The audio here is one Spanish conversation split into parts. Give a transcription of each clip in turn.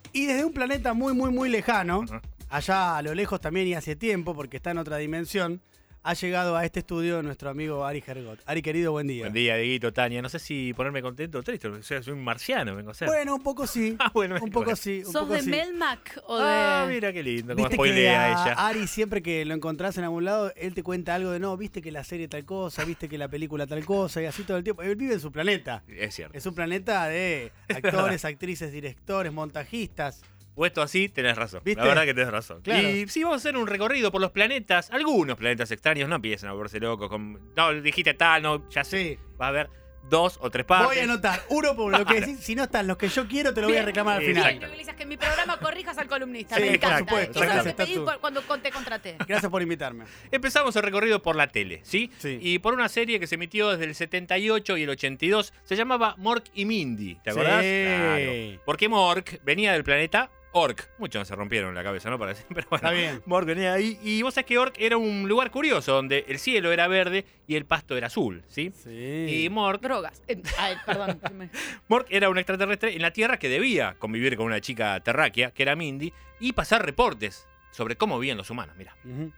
Y desde un planeta muy, muy, muy lejano, allá a lo lejos también y hace tiempo, porque está en otra dimensión, ha llegado a este estudio nuestro amigo Ari Gergot. Ari, querido, buen día. Buen día, Dieguito, Tania. No sé si ponerme contento o triste, o sea, soy un marciano, vengo a ser. Bueno, un poco sí. Bueno, un poco sí. ¿Sos de Melmac o de...? Ah, mira qué lindo, cómo Viste que spoilea a ella. Ari siempre que lo encontrás en algún lado, él te cuenta algo de no, viste que la serie tal cosa, viste que la película tal cosa, y así todo el tiempo. Él vive en su planeta. Es cierto. Es un planeta de actores, actrices, directores, montajistas. Puesto así, tenés razón. ¿Viste? La verdad que tenés razón. Claro. Y sí, vamos a hacer un recorrido por los planetas, algunos planetas extraños, no empiecen a volverse locos con... No, dijiste tal, no, ya sé. Sí. Va a haber 2 o 3 partes. Voy a anotar uno por lo que decís. Si no están los que yo quiero, te lo voy a reclamar al Bien, final. Bien, Iglesias, que en mi programa corrijas al columnista. Sí, Me por encanta. supuesto, Eso gracias, te pedí Tatu. cuando te contraté. Gracias por invitarme. Empezamos el recorrido por la tele, ¿sí? Sí. Y por una serie que se emitió desde el 78 y el 82, se llamaba Mork y Mindy, ¿te acordás? Sí. Claro. Porque Mork venía del planeta Ork. Muchos se rompieron la cabeza, ¿no? Para decir, pero bueno, Está bien. Mork venía ahí. Y vos sabés que Ork era un lugar curioso, donde el cielo era verde y el pasto era azul, ¿sí? Sí. Y Mork Drogas. Ay, perdón. era un extraterrestre en la Tierra que debía convivir con una chica terráquea, que era Mindy, y pasar reportes sobre cómo vivían los humanos, mira. Ujú.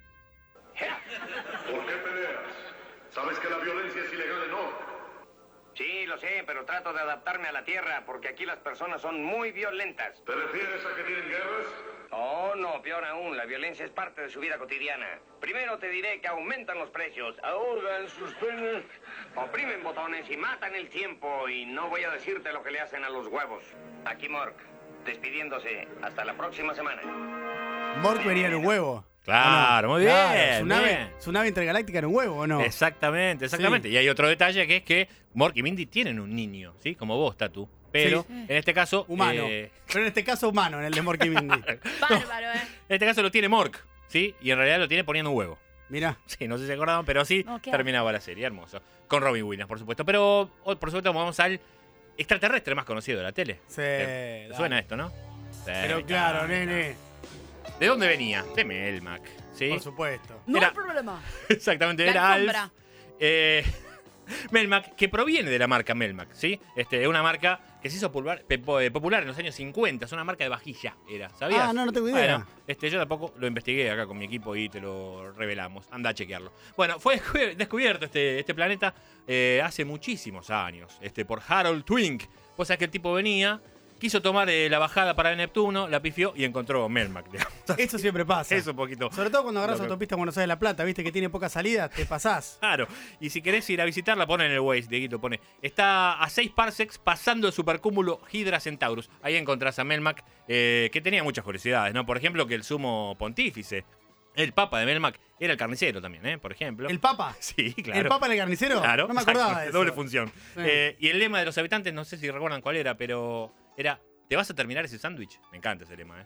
¿Por qué peleas? ¿Sabes que la violencia es ilegal en Ork? Sí, lo sé, pero trato de adaptarme a la Tierra porque aquí las personas son muy violentas. ¿Te refieres a que tienen guerras? Oh, no, peor aún, la violencia es parte de su vida cotidiana. Primero te diré que aumentan los precios, ahogan sus penas, oprimen botones y matan el tiempo. Y no voy a decirte lo que le hacen a los huevos. Aquí Mork, despidiéndose. Hasta la próxima semana. Mork venía en un huevo. Claro, muy bien. Claro, bien. su nave intergaláctica en un huevo, ¿o no? Exactamente. Y hay otro detalle que es que Mork y Mindy tienen un niño, ¿sí? Como vos, Tatu. Pero Sí. en este caso... Humano. Pero en este caso humano, en el de Mork y Mindy. Bárbaro, ¿eh? En este caso lo tiene Mork, ¿sí? Y en realidad lo tiene poniendo un huevo. Mirá. Sí, no sé si se acordaban, pero sí No, ¿qué terminaba la serie. Hermoso. Con Robin Williams, por supuesto. Pero hoy, por supuesto, vamos al extraterrestre más conocido de la tele. Sí, ¿Te dale. suena esto, no? Sí, Pero claro, nene. ¿De dónde venía? De Melmac, ¿sí? Por supuesto. No Era- hay problema. Exactamente, La era alfombra. Alf. Melmac, que proviene de la marca Melmac, ¿sí? Es una marca que se hizo popular en los años 50, es una marca de vajilla, ¿sabías? Ah, no tengo idea. Bueno, yo tampoco lo investigué acá con mi equipo y te lo revelamos. Anda a chequearlo. Bueno, fue descubierto este planeta hace muchísimos años, por Harold Twink. Vos sabés que el tipo venía, quiso tomar la bajada para Neptuno, la pifió y encontró Melmac, digamos. Eso siempre pasa. Eso un poquito. Sobre todo cuando agarras Lo que- autopista Buenos Aires-La Plata, viste que tiene poca salida, te pasás. Claro, y si querés ir a visitarla, pone en el Waze, Dieguito, pone. Está a 6 parsecs pasando el supercúmulo Hydra Centaurus. Ahí encontrás a Melmac, que tenía muchas curiosidades, ¿no? Por ejemplo, que el sumo pontífice, el papa de Melmac, era el carnicero también, por ejemplo. ¿El Papa? Sí, claro. ¿El Papa en el carnicero? Claro, No me acordaba exacto, de eso. doble función. Sí. Y el lema de los habitantes, no sé si recuerdan cuál era, pero era: ¿te vas a terminar ese sándwich? Me encanta ese lema,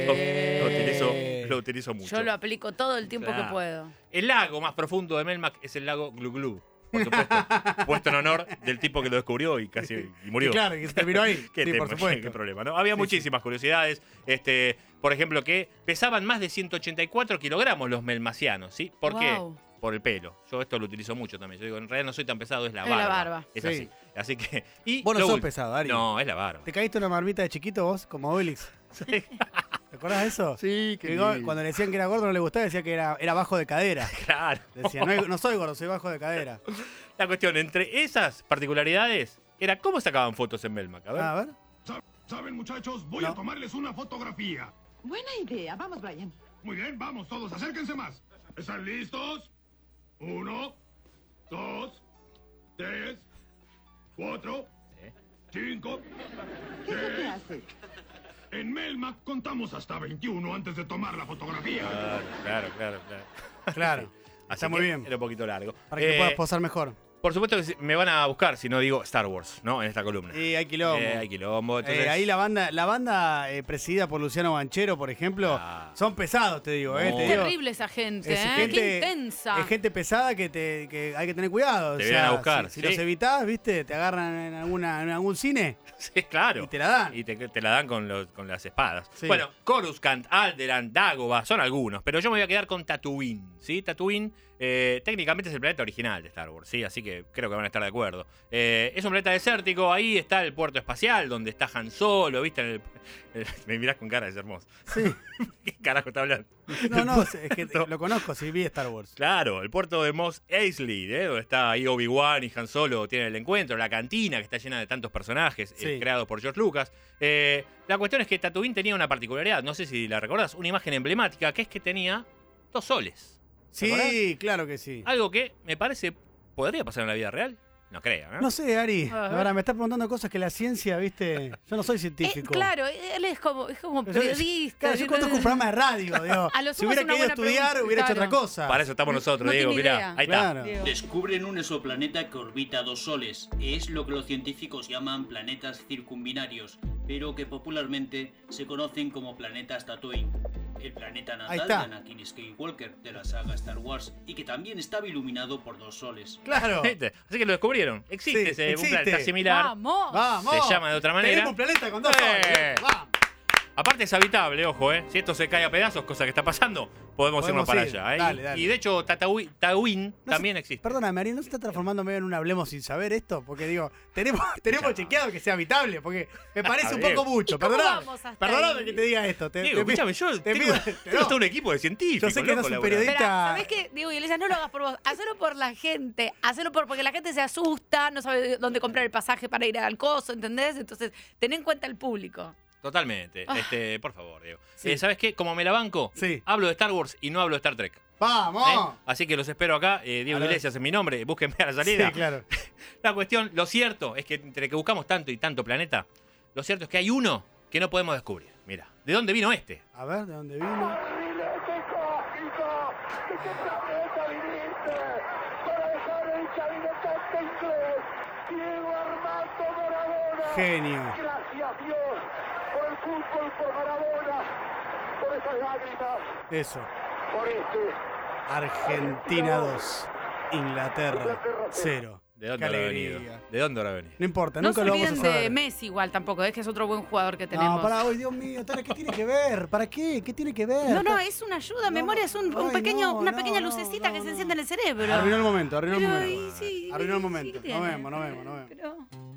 Sí. Lo utilizo mucho. Yo lo aplico todo el tiempo Claro. que puedo. El lago más profundo de Melmac es el lago Glu Glu, por supuesto. Puesto en honor del tipo que lo descubrió y casi murió. Y claro, que se terminó ahí. ¿Qué Sí, tema? por supuesto. ¿Qué problema, no? Había muchísimas curiosidades. Por ejemplo, que pesaban más de 184 kilogramos los melmacianos, ¿sí? ¿Por qué? Wow. Por el pelo. Yo esto lo utilizo mucho también. Yo digo, en realidad no soy tan pesado, es la Es la barba. barba. Es Sí. así. Así que... Y Vos no lo sos ul- pesado, Ari. No, es la barba. ¿Te caíste una marmita de chiquito vos, como Obelix? ¿Te acordás de eso? Sí, Que cuando le decían que era gordo no le gustaba, decía que era bajo de cadera. Claro. Decía, no soy gordo, soy bajo de cadera. La cuestión, entre esas particularidades, era cómo sacaban fotos en Melmac. A ver. A ver. ¿Saben, muchachos? Voy No. a tomarles una fotografía. Buena idea. Vamos, Brian. Muy bien, vamos todos, acérquense más. ¿Están listos? 1, 2, 3, 4, 5. ¿Qué es lo que hace? En Melmac contamos hasta 21 antes de tomar la fotografía. Claro. Claro. Así Está muy que bien. Era un poquito largo. Para que puedas posar mejor. Por supuesto que me van a buscar si no digo Star Wars, ¿no? En esta columna. Y hay quilombo. Hay quilombo. Entonces, Ahí la banda presidida por Luciano Banchero, por ejemplo, Ah. son pesados, te digo. No. Te Qué digo, terrible esa gente, es ¿eh? gente- Qué intensa. Es gente pesada que hay que tener cuidado. Te vienen a buscar, Si sí. los evitás, ¿viste? Te agarran en algún cine Sí, claro. y te la dan. Y te la dan con las espadas. Sí. Bueno, Coruscant, Alderaan, Dagobah, son algunos. Pero yo me voy a quedar con Tatooine, ¿sí? Tatooine Técnicamente es el planeta original de Star Wars, ¿sí? Así que creo que van a estar de acuerdo. Es un planeta desértico, ahí está el puerto espacial, donde está Han Solo, ¿viste? Me mirás con cara, es hermoso. Sí. ¿Qué carajo está hablando? No, es que lo conozco, sí, vi Star Wars. Claro, el puerto de Mos Eisley, donde está ahí Obi-Wan y Han Solo tienen el encuentro, la cantina que está llena de tantos personajes Sí. creados por George Lucas. La cuestión es que Tatooine tenía una particularidad, no sé si la recordás, una imagen emblemática, que es que tenía 2 soles. ¿Te Sí, acordás? claro que sí. Algo que me parece podría pasar en la vida real. No creo, ¿no? No sé, Ari, A ver. ahora me estás preguntando cosas que la ciencia, viste, yo no soy científico. Claro, él es como periodista. Claro, yo conozco un programa de radio, digo. A lo Si sumo hubiera es una querido buena estudiar, pregunta, hubiera hecho claro. otra cosa. Para eso estamos nosotros, No Diego, tiene mirá, idea. ahí está. Claro. Diego. Descubren un exoplaneta que orbita 2 soles. Es lo que los científicos llaman planetas circumbinarios, pero que popularmente se conocen como planetas Tatooine. El planeta Ahí natal de está. Anakin Skywalker de la saga Star Wars y que también estaba iluminado por 2 soles. Claro. ¿Viste? Así que lo descubrieron. Existe Sí, ese existe. un planeta similar. ¡Vamos! Vamos. Se llama de otra manera. Tenemos un planeta con 2 soles. Vamos. Aparte es habitable, ojo, Si esto se cae a pedazos, cosa que está pasando, podemos irnos para ir. allá, Dale, dale. Y de hecho, Tatooine No también se- existe. Perdóname, Ari, ¿no se está transformando medio en un hablemos sin saber esto? Porque digo, tenemos chequeado que sea habitable, porque me parece un Diego. poco mucho. ¿Y cómo Perdóname. vamos hasta Perdóname ahí? que te diga esto. Diego, escúchame, yo te tengo, pido- tengo todo un equipo de científicos. Yo sé que no loco, es un laburando. periodista. Pero, ¿sabés qué? Digo, Iglesias, no lo hagas por vos. Hacelo por la gente. Hacelo porque la gente se asusta, no sabe dónde comprar el pasaje para ir al coso, ¿entendés? Entonces, ten en cuenta el público. Totalmente. Por favor, Diego. Sí. ¿Sabes qué? Como me la banco, Sí. hablo de Star Wars y no hablo de Star Trek. ¡Vamos! Así que los espero acá. Diego A ver. Iglesias es mi nombre. Búsquenme a la salida. Sí, claro. La cuestión, lo cierto es que entre que buscamos tanto y tanto planeta, lo cierto es que hay uno que no podemos descubrir. Mira, ¿de dónde vino este? A ver, ¿de dónde vino? Genio. Gracias Dios por el fútbol, por Maradona, por esas lágrimas, Eso. por este. Argentina 2. Inglaterra 0. ¿De dónde Qué habrá alegría. venido? ¿De dónde habrá venido? No importa, No nunca se lo vamos a olviden de saber. Messi igual tampoco, es que es otro buen jugador que tenemos. No, pará, hoy, Dios mío, Tara, ¿qué tiene que ver? ¿Para qué? ¿Qué tiene que ver? No, es una ayuda, No, memoria, es un ay, pequeño, no, una no, pequeña no, lucecita no, que se no. enciende en el cerebro. Arruinó el momento, arruinó el Pero, momento. y sí, Arruinó el sí momento. tiene. Nos vemos. Pero-